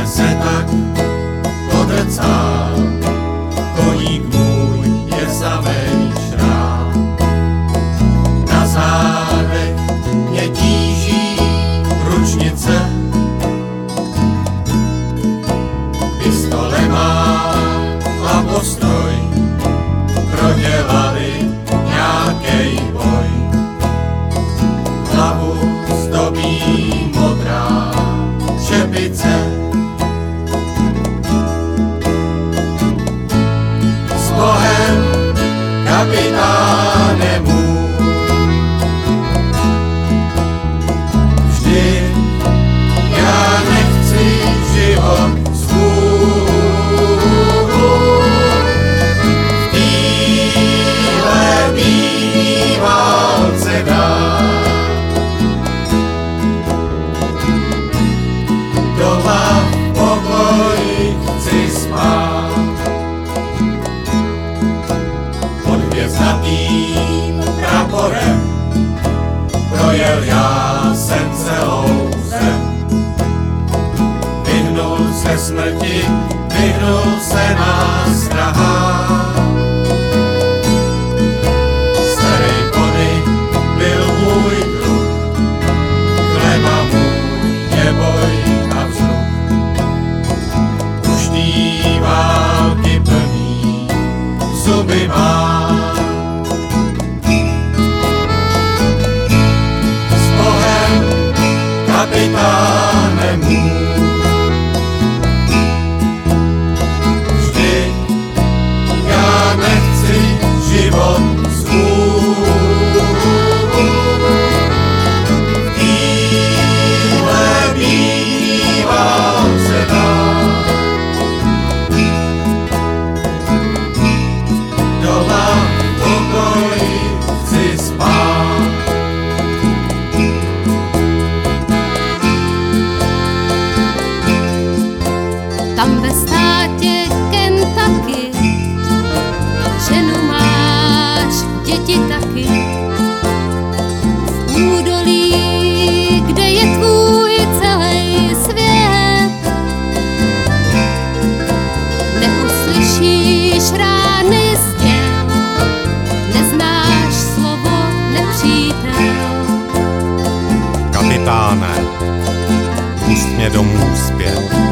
kde se tak podrcá, koník můj je samej šrám. Na zádech mě tíží ručnice, pistole má a postroj, prodělali nějakej boj. Hlavu zdobí modrá čepice, s Bohem, kapitáne můj. Vždy já nechci život svůj v téhle bílý válce dát. Doma v pokoji chci spát, pod hvězdatým praporem projel já jsem celou zem. Vyhnul se smrti, vyhnul se nástrahám. Starý Bony byl můj druh, chleba můj je boj a vzruch. Už tý války plný zuby mám. S Bohem, kapitáne můj. Vždy já nechci život svůj v téhle bílý válce dát. Doma v pokoji chci spát. Tam ve státě Kentucky ženu máš, děti taky. V údolí, kde je tvůj celý svět, neuslyšíš rány z děl, neznáš slovo nepřítel. Kapitáne, pust mě domů zpět.